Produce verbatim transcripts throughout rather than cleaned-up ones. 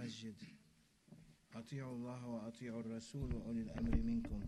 المسجد أطيعوا الله وأطيعوا الرسول وأولي الأمر منكم.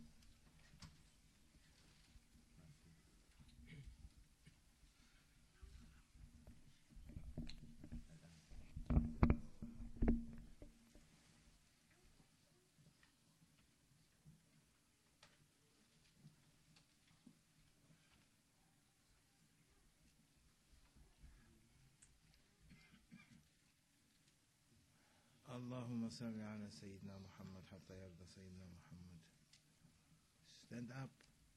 اللهم صل على سيدنا محمد حتى يرضى سيدنا محمد. Stand up.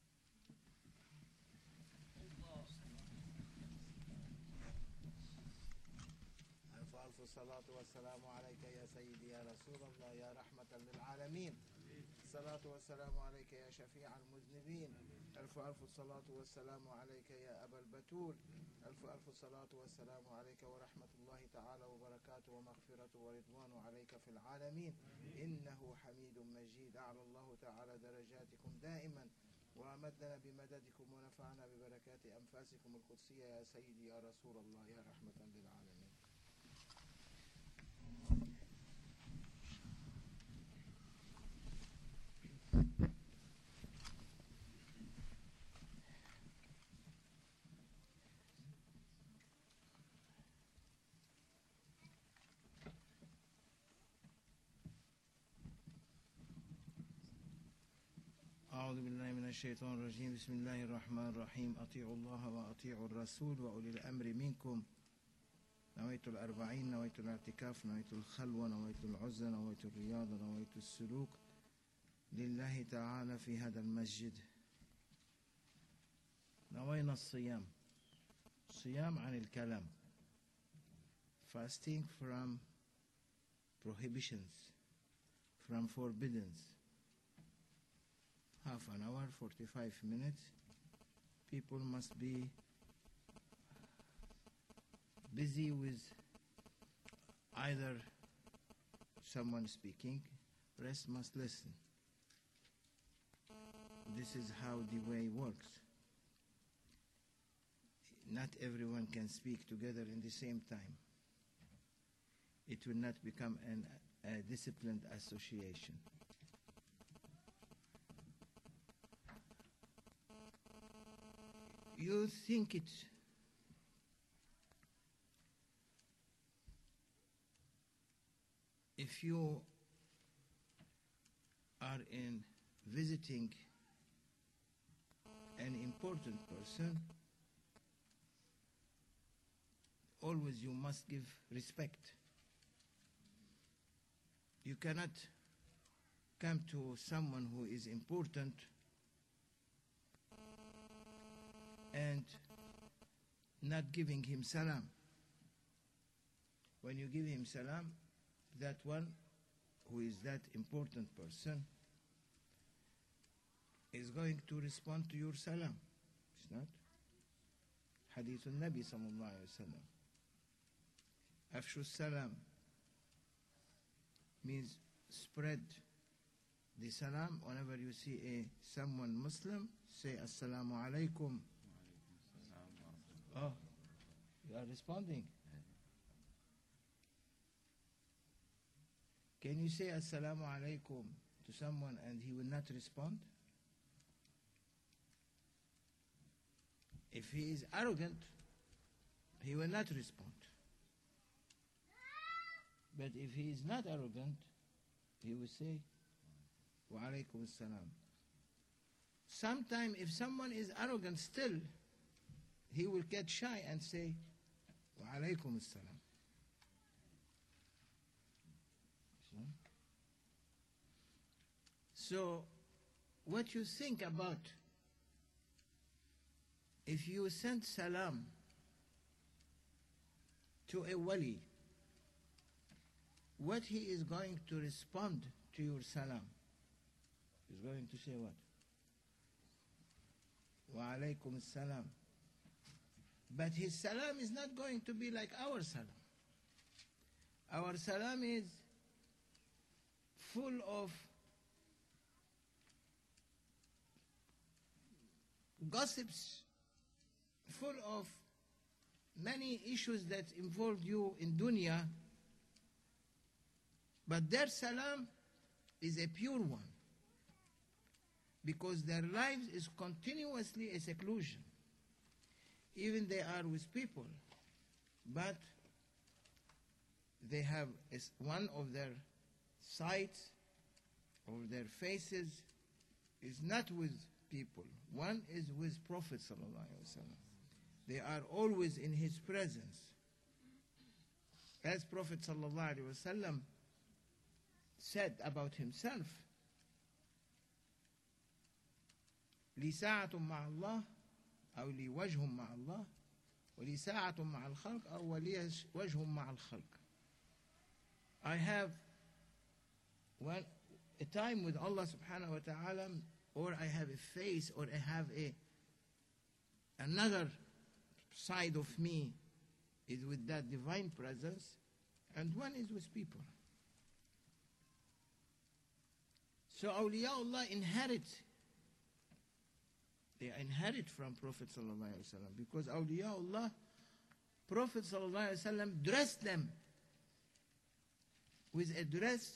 ألف ألف الصلاة والسلام عليك يا سيدي يا رسول الله يا رحمة للعالمين. الصلاة والسلام عليك يا شفيع المذنبين. ألف ألف الصلاة والسلام عليك يا أبا البتول. ألف ألف الصلاة والسلام عليك ورحمة الله تعالى وبركاته ومغفرته ورضوانه عليك في العالمين. إنه حميد مجيد. أعلى الله تعالى درجاتكم دائما وأمدنا بمددكم ونفعنا ببركات أنفاسكم القدسية يا سيدي يا رسول الله يا رحمة للعالمين. أعوذ بالله من الشيطان الرجيم. بسم الله الرحمن الرحيم. أطيعوا الله وأطيعوا الرسول وأولي الأمر منكم. نويت الأربعين، نويت الاعتكاف، نويت الخلوة، نويت العزة، نويت الرياضة، نويت السلوك لله تعالى في هذا المسجد. نوينا الصيام، صيام عن الكلام، fasting from prohibitions, from forbiddens. Half an hour, forty-five minutes. People must be busy with either someone speaking, rest must listen. This is how the way works. Not everyone can speak together in the same time. It will not become an, a disciplined association. You think it if you are in visiting an important person, always you must give respect. You cannot come to someone who is important and not giving him salam. When you give him salam, that one who is that important person is going to respond to your salam. It's not? Hadith al-Nabi sallallahu alayhi wa sallam. Afshu salam means spread the salam. Whenever you see a someone Muslim, say assalamu alaikum. Oh, you are responding. Can you say assalamu alaikum to someone and he will not respond? If he is arrogant, he will not respond. But if he is not arrogant, he will say wa alaikum assalam. Sometimes if someone is arrogant still, he will get shy and say, wa alaykum assalam. So, what you think about if you send salam to a wali, what he is going to respond to your salam? He's going to say what? Wa alaykum assalam. But his salam is not going to be like our salam. Our salam is full of gossips, full of many issues that involve you in dunya, But their salam is a pure one, because their lives is continuously a seclusion. Even they are with people, but they have one of their sides, or their faces, is not with people. One is with Prophet sallallahu alaihi wasallam. They are always in his presence. As Prophet sallallahu alaihi wasallam said about himself, لي ساعة مع الله أو لي وجه مع الله ولي ساعة مع الخلق أو ولي وجه مع الخلق. I have one, a time with Allah subhanahu wa ta'ala, or I have a face, or I have a another side of me is with that divine presence, and one is with people. So awliyaullah inherit, they inherit from Prophet sallallahu alaihi wasallam, because awliyaullah, Prophet sallallahu alaihi wasallam dressed them with a dress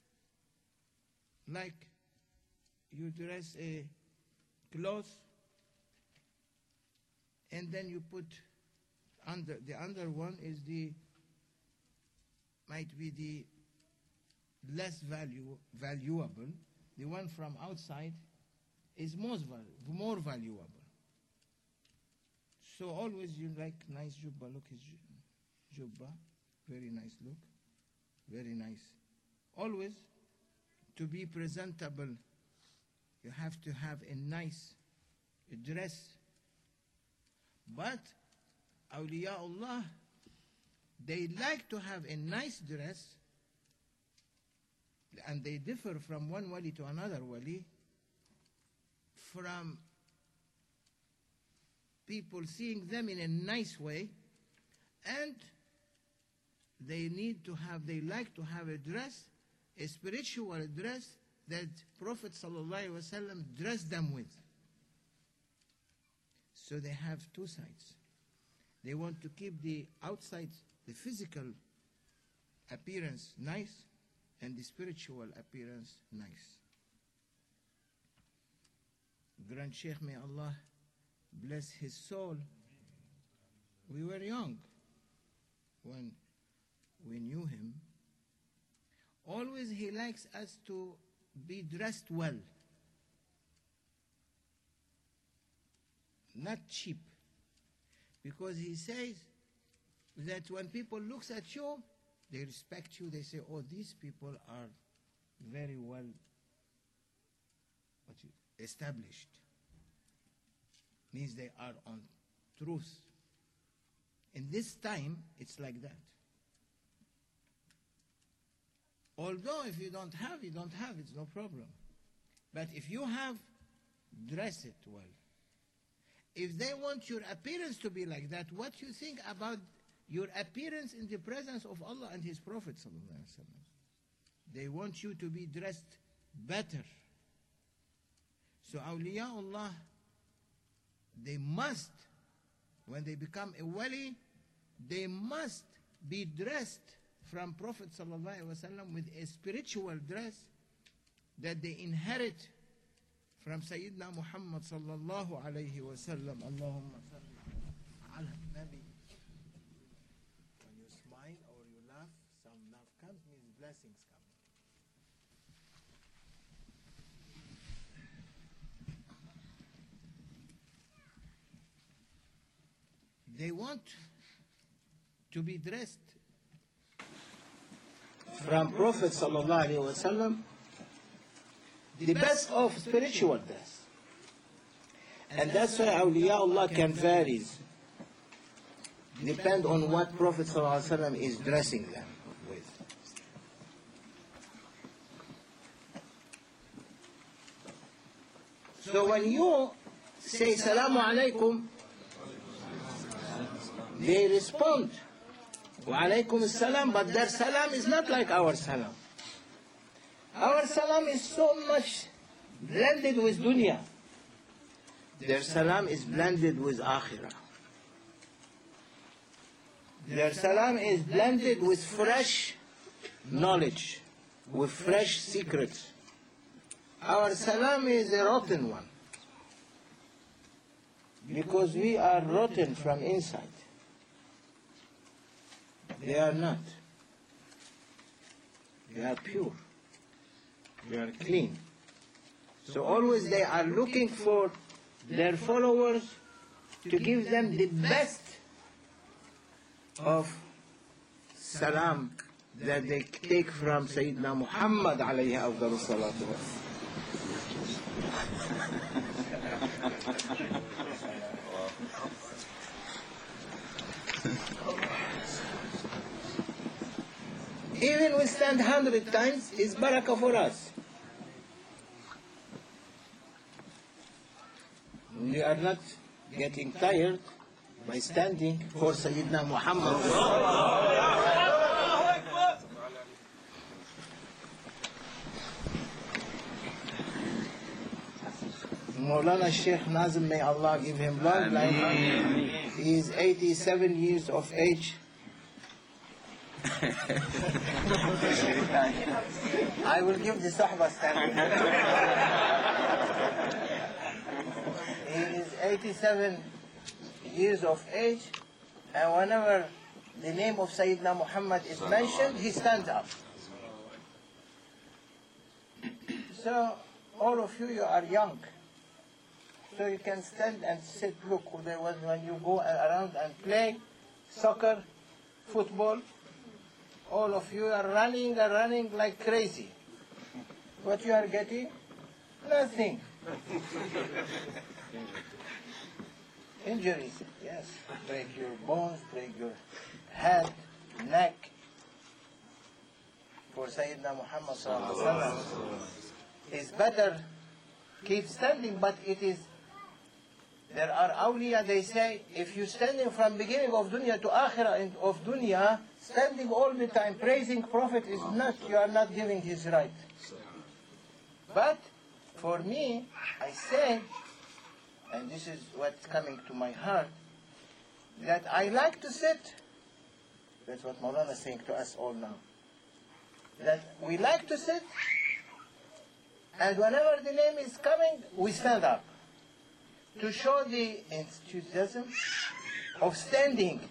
like you dress a cloth, and then you put under, the under one is the, might be the less value, valuable. The one from outside is most valu more valuable. So always you like nice jubba, look his jubba, very nice look, very nice. Always to be presentable, you have to have a nice dress. But awliyaullah, they like to have a nice dress, and they differ from one wali to another wali, from people seeing them in a nice way, and they need to have, they like to have a dress, a spiritual dress that Prophet sallallahu alaihi wasallam dressed them with. So they have two sides. They want to keep the outside, the physical appearance nice, and the spiritual appearance nice. Grand Sheikh, may Allah bless his soul. We were young when we knew him. Always he likes us to be dressed well, not cheap, because he says that when people look at you, they respect you. They say, oh, these people are very well what you, established. Means they are on truth. In this time, it's like that. Although if you don't have, you don't have, it's no problem. But if you have, dress it well. If they want your appearance to be like that, what do you think about your appearance in the presence of Allah and His Prophet sallallahu alaihi wasallam? They want you to be dressed better. So awliyaullah, they must, when they become a wali, they must be dressed from Prophet sallallahu alaihi wasallam with a spiritual dress that they inherit from Sayyidina Muhammad sallallahu alaihi wasallam. Allahumma salli ala nabi. When you smile or you laugh, some laugh comes, means blessings come. They want to be dressed from Prophet sallallahu alaihi wasallam the best of spiritual dress, and that's why awliyaullah can vary, depend on what Prophet sallallahu alaihi wasallam is dressing them with. So when you say Salamu alaikum, they respond wa alaikum salam, but their salam is not like our salam. Our salam is so much blended with dunya. Their salam is blended with akhirah. Their salam is blended with fresh knowledge. with fresh secrets. Our salam is a rotten one, because we are rotten from inside. They are not. They are pure. They are clean. So always they are looking for their followers to give them the best of salam that they take from Sayyidina Muhammad alayhi afdal salatu wa Even we stand hundred times is barakah for us. We are not getting tired by standing for Sayyidina Muhammad. Maulana Sheikh Nazim, may Allah give him long life. He is eighty-seven years of age. I will give the Sahaba standing. He is eighty-seven years of age, and whenever the name of Sayyidina Muhammad is mentioned, he stands up. So, all of you, you are young. So you can stand and sit. Look, there was when you go around and play soccer, football, all of you are running and running like crazy. What you are getting? Nothing. Injuries, yes. Break your bones, break your head, neck. For Sayyidina Muhammad sallallahu alaihi wasallam, it's better keep standing, but it is, there are awliya, they say, if you standing from beginning of dunya to akhirah and of dunya, standing all the time, praising Prophet is not, you are not giving his right. But for me, I say, and this is what's coming to my heart, that I like to sit. That's what Maulana is saying to us all now. That we like to sit, and whenever the name is coming, we stand up. To show the enthusiasm of standing,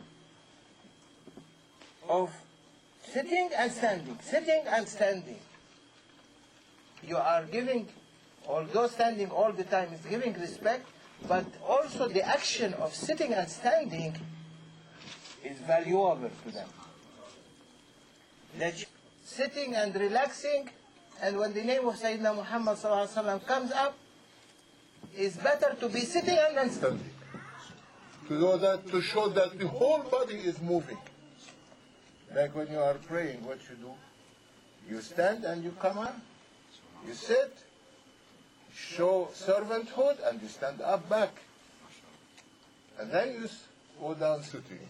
of sitting and standing, sitting and standing. You are giving, although standing all the time is giving respect, but also the action of sitting and standing is valuable to them. That sitting and relaxing, and when the name of Sayyidina Muhammad sallallahu alaihi wasallam comes up, it's better to be sitting and then standing. To know that, to show that the whole body is moving. Like when you are praying, what you do? You stand and you come on. You sit, show servanthood, and you stand up back. And then you go down sitting.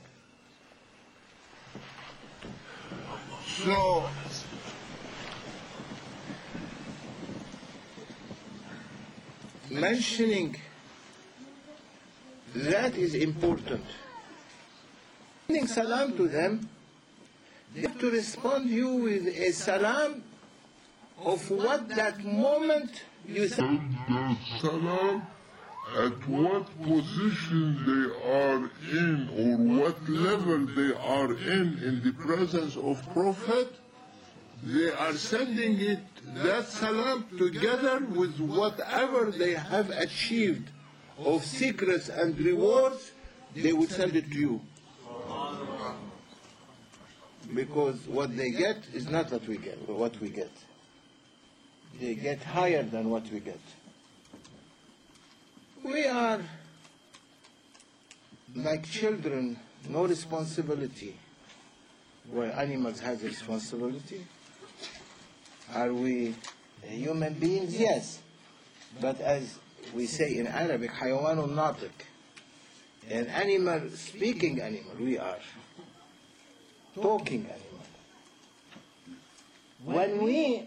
So, mentioning that is important. Sending salam to them, they have to respond you with a salam of what that moment you said. Salam at what position they are in or what level they are in in the presence of Prophet, they are sending it, that salam, together with whatever they have achieved of secrets and rewards, they would send it to you. Because what they get is not what we get, what we get. They get higher than what we get. We are like children, no responsibility, where animals have responsibility. Are we human beings? Yes. But as we say in Arabic, حيوان ناطق, an animal, speaking animal, we are. Talking animal. When we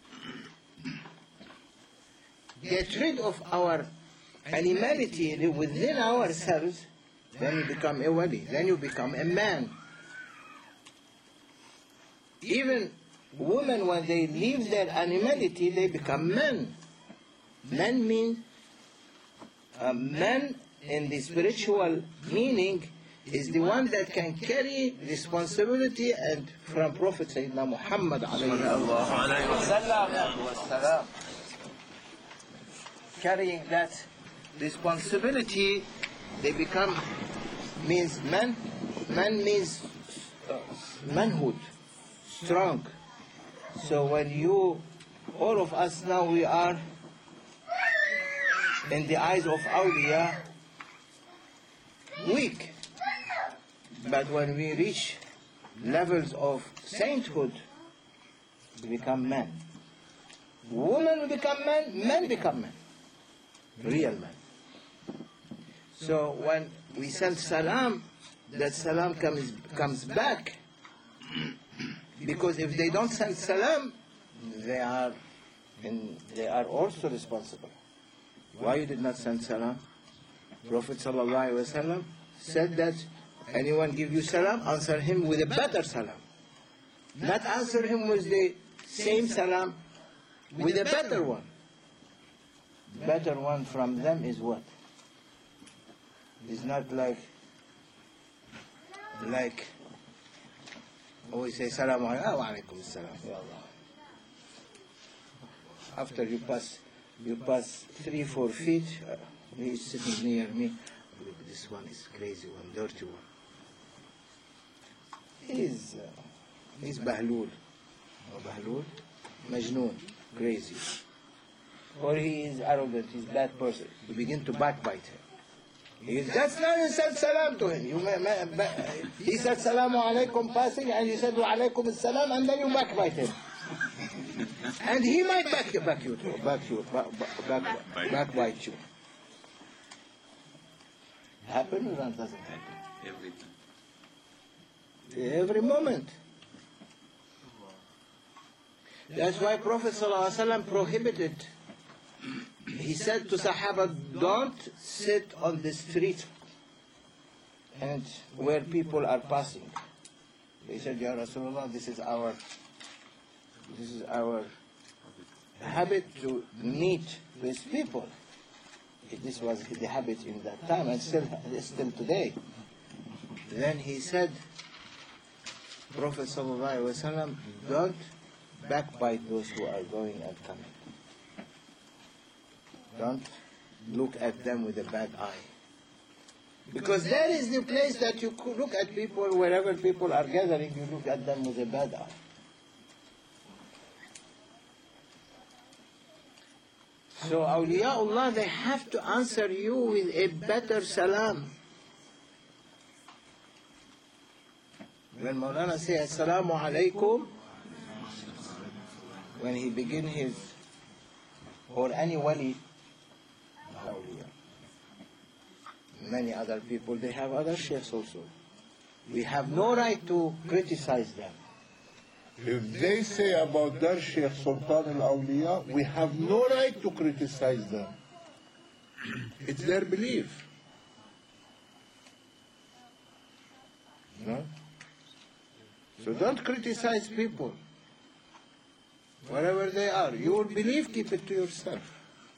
get rid of our animality within ourselves, then you become a wali, then you become a man. Even women, when they leave their animality, they become men. Men means, uh, men in the spiritual meaning is the one that can carry responsibility, and from Prophet Sayyidina Muhammad alayhi wasallam, carrying that responsibility, they become, means men, men means uh, manhood, strong. So when you, all of us now, we are, in the eyes of awliya, weak. But when we reach levels of sainthood, we become men. Women become men, men become men. Real men. So when we send salam, that salam comes, comes back. Because if they don't send salam, they are, in, they are also responsible. Why you did not send salam? Prophet sallallahu alaihi wasallam said that anyone give you salam, answer him with a better salam. Not answer him with the same salam, with a better one. Better one from them is what? It's not like, like, we say salam alaikum salam. After you pass, you pass three, four feet, uh, he's sitting near me. Look, this one is crazy one, dirty one. He's, uh, he's Bahlul. Or Bahlul? Majnoon, crazy. Or he is arrogant, he's a bad person. You begin to backbite him. He just now you said salam to him. You may, may, he said salamu alaikum passing, and you said wa alaikum salam, and then you backbite him. And he might back you, back you too, back you, back, back, back, backbite you. Happen or that doesn't happen? Every time. Every moment. That's why Prophet ﷺ prohibited. He said to Sahaba, don't sit on the street and where people are passing. They said, Ya Rasulullah, this is our this is our habit to meet with people. This was the habit in that time, and still still today. Then he said, Prophet ﷺ, don't backbite those who are going and coming. Don't look at them with a bad eye. Because that is the place that you could look at people, wherever people are gathering, you look at them with a bad eye. So awliyaullah, they have to answer you with a better salam. When Maulana says Assalamu alaikum, when he begin his, or any wali, awliya, many other people, they have other sheikhs also. We have no right to criticize them. If they say about their Sheikh Sultan al-Awliya, we have no right to criticize them. It's their belief. No? So don't criticize people. Wherever they are, your belief, keep it to yourself.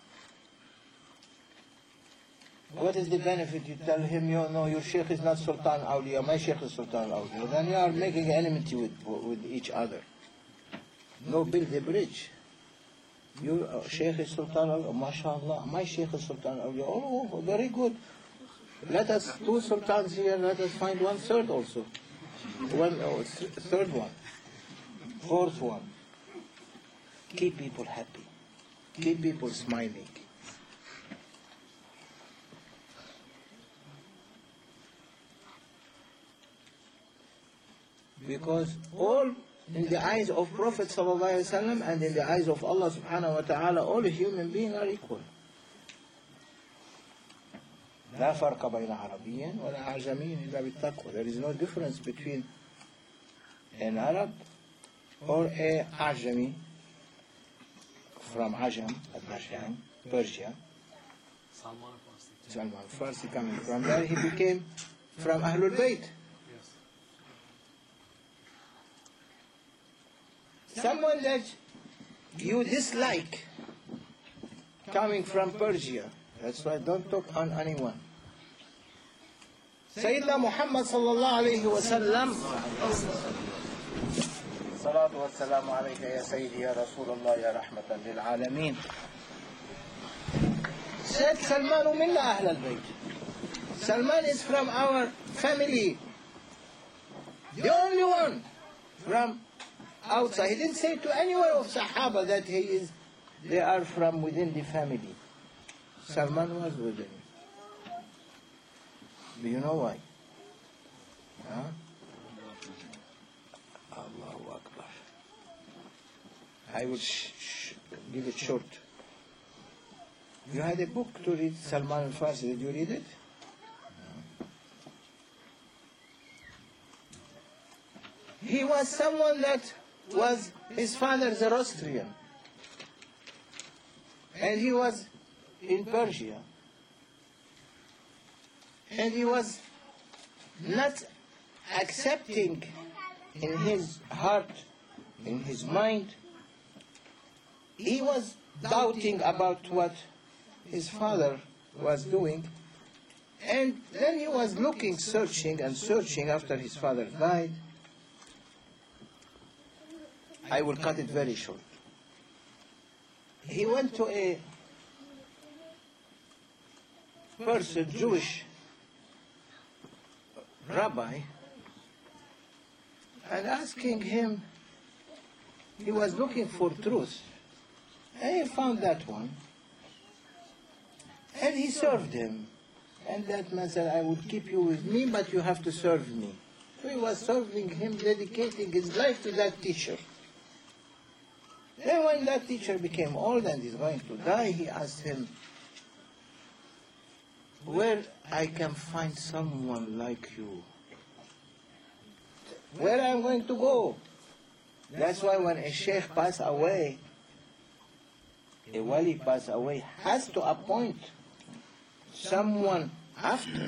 What is the benefit? You tell him, you know, your sheikh is not Sultan Awliya, my sheikh is Sultan Awliya. Then you are making enmity with, with each other. Go build a bridge. Your uh, sheikh is Sultan Awliya, mashallah, my sheikh is Sultan Awliya. Oh, very good. Let us, two sultans here, let us find one third also. One, oh, th third one. Fourth one. Keep people happy. Keep people smiling. Because all in the eyes of Prophet ﷺ and in the eyes of Allah subhanahu wa ta'ala, all human beings are equal. لا فرق بين عربي ولا أعجمي إلا بالتقوى. There is no difference between an Arab or a Ajami from Ajam, Al-Nash'an, Persia. Salman Farsi coming from there, he became from Ahlul Bayt. someone that you dislike coming from Persia. That's why don't talk on anyone. Sayyidina Muhammad sallallahu alayhi wa sallam. Salatu wa salamu alayka ya Sayyidi ya Rasulullah ya rahmatan lil alameen. Said Salman minna ahl al-bayt. Salman is from our family. The only one from outside. He didn't say to anyone of Sahaba that he is, they are from within the family. Salman was within. Do you know why? Huh? Allahu Akbar. I will sh sh give it short. You had a book to read, Salman al-Farsi. Did you read it? No. He was someone that was, his father Zoroastrian. And he was in Persia. And he was not accepting in his heart, in his mind. He was doubting about what his father was doing. And then he was looking, searching and searching after his father died. I will cut it very short. He went to a person, Jewish rabbi, and asking him, he was looking for truth, and he found that one, and he served him. And that man said, I will keep you with me, but you have to serve me. So he was serving him, dedicating his life to that teacher. Then when that teacher became old and is going to die, he asked him, where I can find someone like you? Where I'm going to go? That's why when a sheikh passes away, a wali passes away, has to appoint someone after.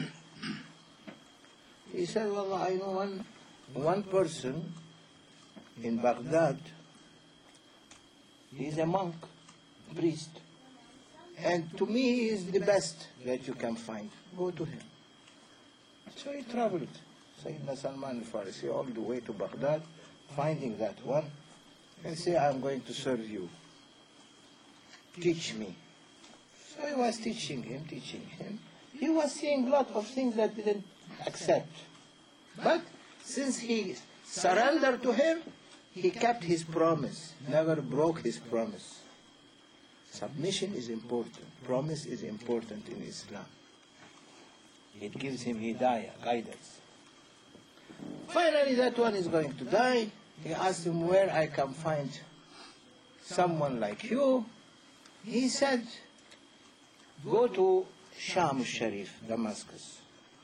He said, well, I know one, one person in Baghdad. He's a monk, priest. And to me, he is the best that you can find. Go to him. So he traveled, Sayyidina Salman al-Farsi, all the way to Baghdad, finding that one, and say, I'm going to serve you. Teach me. So he was teaching him, teaching him. He was seeing a lot of things that he didn't accept. But since he surrendered to him, he kept his promise, never broke his promise. Submission is important. Promise is important in Islam. It gives him hidayah, guidance. Finally, that one is going to die. He asked him where I can find someone like you. He said, go to Sham al-Sharif, Damascus.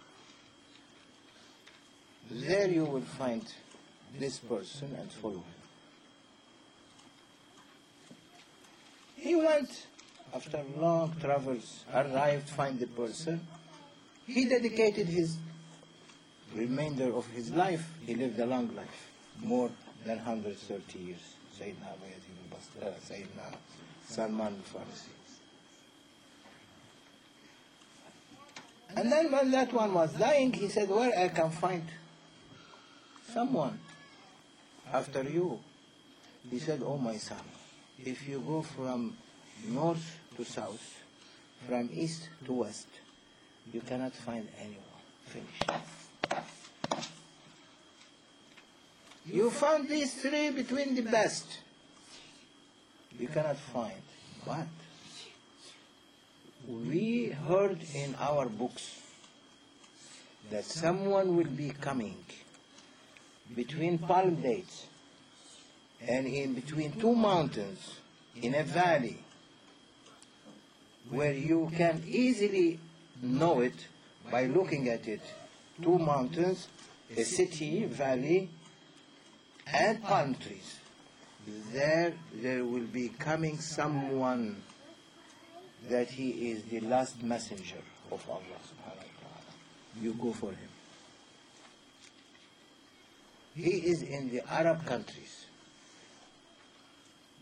There you will find this person and follow him. He went, after long travels, arrived, find the person. He dedicated his remainder of his life. He lived a long life, more than one hundred thirty years. Sayyidina Abu Yazid al-Bastami, Sayyidina Salman al-Farsi. And then when that one was dying, he said, where I can find someone after you? He said, oh my son, if you go from north to south, from east to west, you cannot find anyone. Finish. You found these three between the best. You cannot find. But we heard in our books that someone will be coming between palm dates and in between two mountains in a valley where you can easily know it by looking at it. Two mountains, a city, valley, and palm trees. There, there will be coming someone that he is the last messenger of Allah subhanahu wa ta'ala. You go for him. He is in the Arab countries.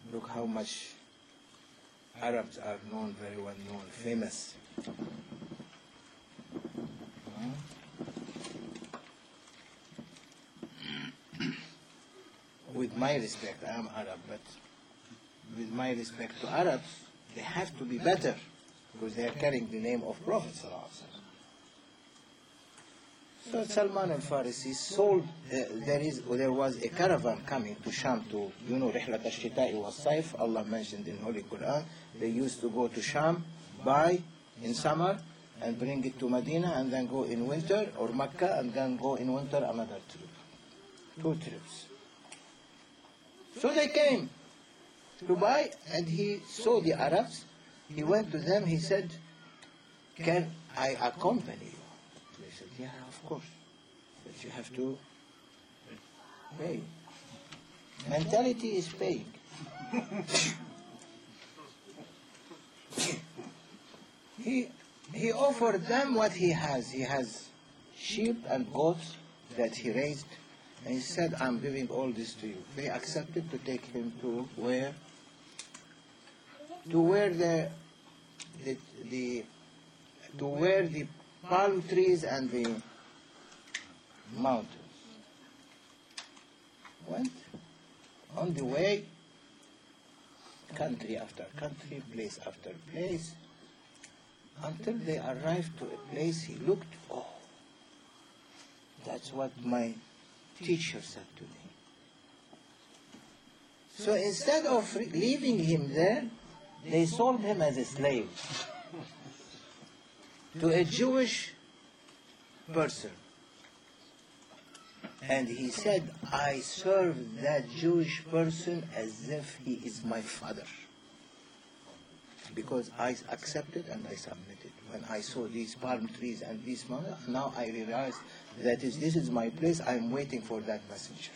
Look how much Arabs are known, very well known, famous. Hmm? With my respect, I am Arab, but with my respect to Arabs, they have to be better because they are carrying the name of Prophet Sallallahu Alaihi Wasallam. So Salman al-Farisi sold, uh, there is, there was a caravan coming to Sham to, you know, Rihlat al-Shita'i was-Sayf, Allah mentioned in Holy Quran. They used to go to Sham, buy in summer, and bring it to Medina, and then go in winter, or Mecca, and then go in winter another trip. Two trips. So they came to buy, and he saw the Arabs. He went to them, he said, can I accompany you? They said, yeah, of course. But you have to pay. Mentality is paying. he, he offered them what he has. He has sheep and goats that he raised. And he said, I'm giving all this to you. They accepted to take him to where? To where the, the, the to where the palm trees and the mountains. Went on the way, country after country, place after place, until they arrived to a place he looked, oh, that's what my teacher said to me. So instead of leaving him there, they sold him as a slave to a Jewish person. And he said, I serve that Jewish person as if he is my father. Because I accepted and I submitted. When I saw these palm trees and these mountains, now I realized that is, this is my place, I'm waiting for that messenger.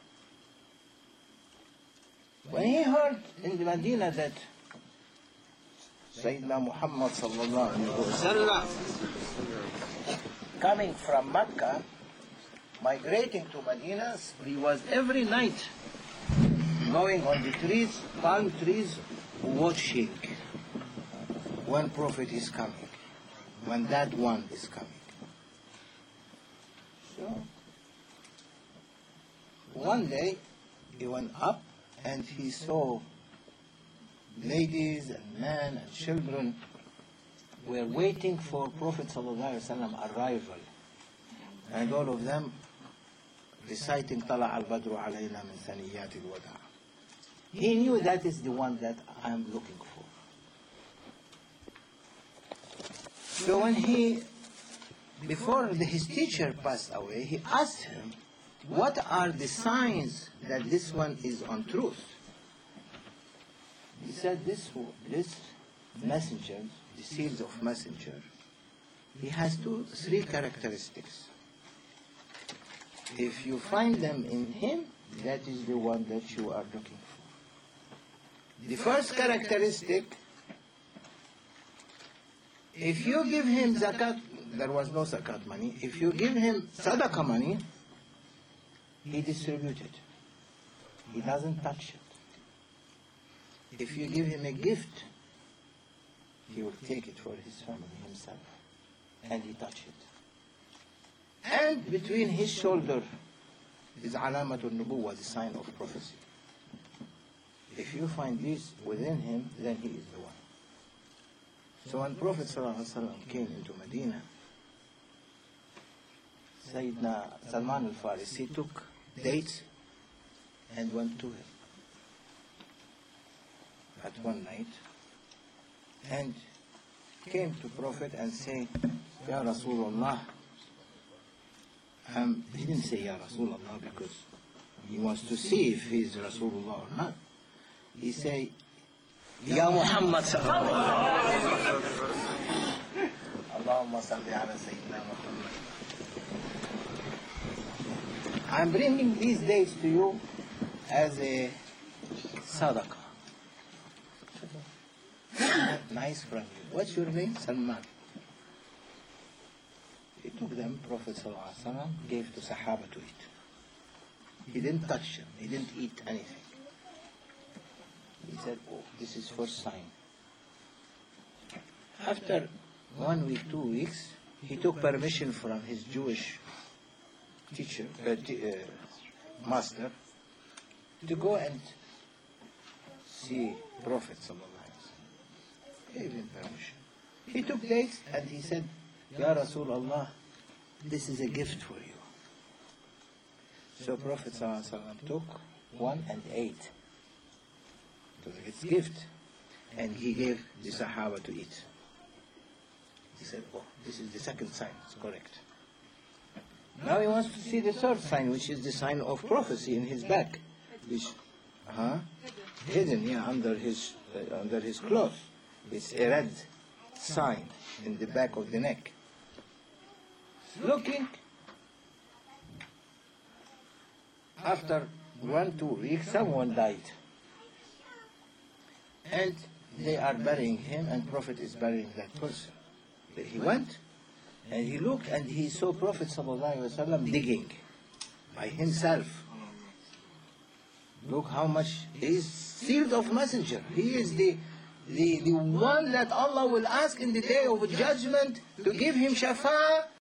When he heard in the Medina that Sayyidina Muhammad sallallahu alayhi wa sallam coming from Mecca, migrating to Medina, he was every night going on the trees, palm trees, watching when Prophet is coming, when that one is coming. So, one day he went up and he saw ladies and men and children were waiting for Prophet ﷺ arrival, and all of them reciting Tala al-Badru alayna min thaniyat al-wada'. He knew that is the one that I am looking for. So when he, before his teacher passed away, he asked him, what are the signs that this one is on truth? He said, this, this messenger, the seals of messenger, he has two, three characteristics. If you find them in him, that is the one that you are looking for. The first characteristic, if you give him zakat, there was no zakat money, if you give him sadaqah money, he distributes it. He doesn't touch it. If you give him a gift, he will take it for his family himself, and he touch it. And between his shoulder is alamatul nubuwwah, the sign of prophecy. If you find this within him, then he is the one. So when Prophet ﷺ came into Medina, Sayyidina Salman al-Farisi took dates and went to him at one night and came to Prophet and said, Ya Rasulullah. Um, he didn't say Ya Rasulullah because he wants to see if he is Rasulullah or not. He said, Ya Muhammad sallallahu alayhi wa sallam. Allahumma salli ala Sayyidina Muhammad. I'm bringing these days to you as a sadaqah. Nice from you. What's your name? Salman. He took them, Prophet ﷺ gave to Sahaba to eat. He didn't touch them. He didn't eat anything. said, oh, this is first sign. After one week, two weeks, he took permission from his Jewish teacher, uh, t- uh, master, to go and see Prophet sallallahu alaihi wasallam. He gave him permission. He took dates and he said, Ya Rasulullah, this is a gift for you. So Prophet sallallahu alaihi wasallam took one and ate. It was his gift. And he gave the Sahaba to eat. He said, oh, this is the second sign, it's correct. Now he wants to see the third sign, which is the sign of prophecy in his back, which, huh? Hidden, yeah, under his uh, under his clothes. It's a red sign in the back of the neck. Looking, after one, two weeks, someone died. And they are burying him, and Prophet is burying that person. He went, and he looked, and he saw Prophet ﷺ digging by himself. Look how much he is sealed of messenger. He is the, the, the one that Allah will ask in the day of judgment to give him shafa'ah